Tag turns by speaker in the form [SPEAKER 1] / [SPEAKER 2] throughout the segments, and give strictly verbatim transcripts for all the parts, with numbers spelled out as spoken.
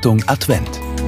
[SPEAKER 1] Achtung Advent!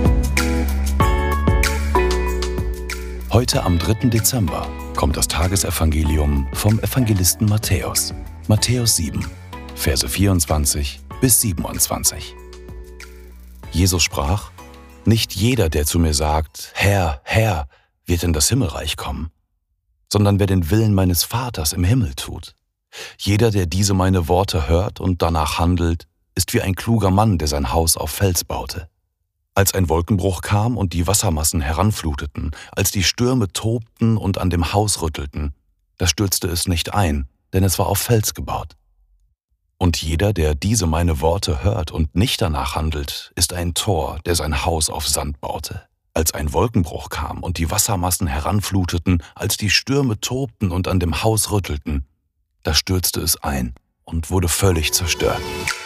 [SPEAKER 1] Heute am dritten Dezember kommt das Tagesevangelium vom Evangelisten Matthäus. Matthäus sieben, Verse vierundzwanzig bis siebenundzwanzig. Jesus sprach: Nicht jeder, der zu mir sagt, Herr, Herr, wird in das Himmelreich kommen, sondern wer den Willen meines Vaters im Himmel tut. Jeder, der diese meine Worte hört und danach handelt, ist wie ein kluger Mann, der sein Haus auf Fels baute. Als ein Wolkenbruch kam und die Wassermassen heranfluteten, als die Stürme tobten und an dem Haus rüttelten, da stürzte es nicht ein, denn es war auf Fels gebaut. Und jeder, der diese meine Worte hört und nicht danach handelt, ist ein Tor, der sein Haus auf Sand baute. Als ein Wolkenbruch kam und die Wassermassen heranfluteten, als die Stürme tobten und an dem Haus rüttelten, da stürzte es ein und wurde völlig zerstört.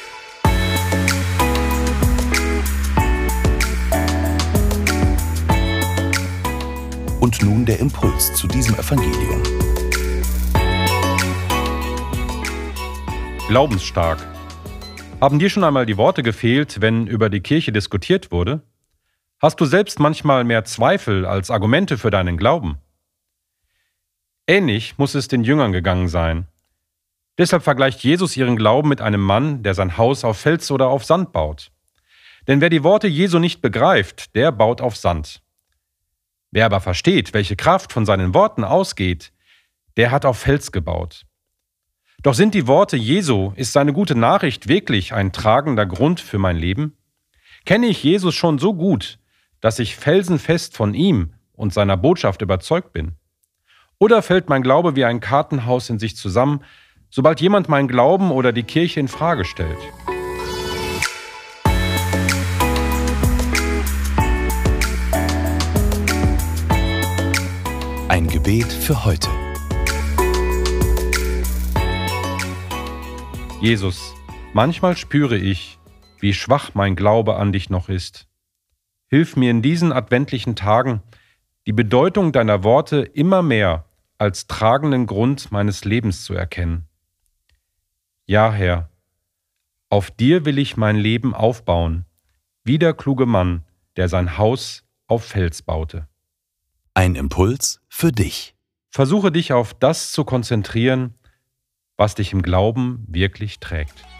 [SPEAKER 1] Und nun der Impuls zu diesem Evangelium.
[SPEAKER 2] Glaubensstark. Haben dir schon einmal die Worte gefehlt, wenn über die Kirche diskutiert wurde? Hast du selbst manchmal mehr Zweifel als Argumente für deinen Glauben? Ähnlich muss es den Jüngern gegangen sein. Deshalb vergleicht Jesus ihren Glauben mit einem Mann, der sein Haus auf Fels oder auf Sand baut. Denn wer die Worte Jesu nicht begreift, der baut auf Sand. Wer aber versteht, welche Kraft von seinen Worten ausgeht, der hat auf Fels gebaut. Doch sind die Worte Jesu, ist seine gute Nachricht wirklich ein tragender Grund für mein Leben? Kenne ich Jesus schon so gut, dass ich felsenfest von ihm und seiner Botschaft überzeugt bin? Oder fällt mein Glaube wie ein Kartenhaus in sich zusammen, sobald jemand meinen Glauben oder die Kirche in Frage stellt?
[SPEAKER 1] Ein Gebet für heute.
[SPEAKER 2] Jesus, manchmal spüre ich, wie schwach mein Glaube an dich noch ist. Hilf mir in diesen adventlichen Tagen, die Bedeutung deiner Worte immer mehr als tragenden Grund meines Lebens zu erkennen. Ja, Herr, auf dir will ich mein Leben aufbauen, wie der kluge Mann, der sein Haus auf Fels baute.
[SPEAKER 1] Ein Impuls für dich.
[SPEAKER 2] Versuche dich auf das zu konzentrieren, was dich im Glauben wirklich trägt.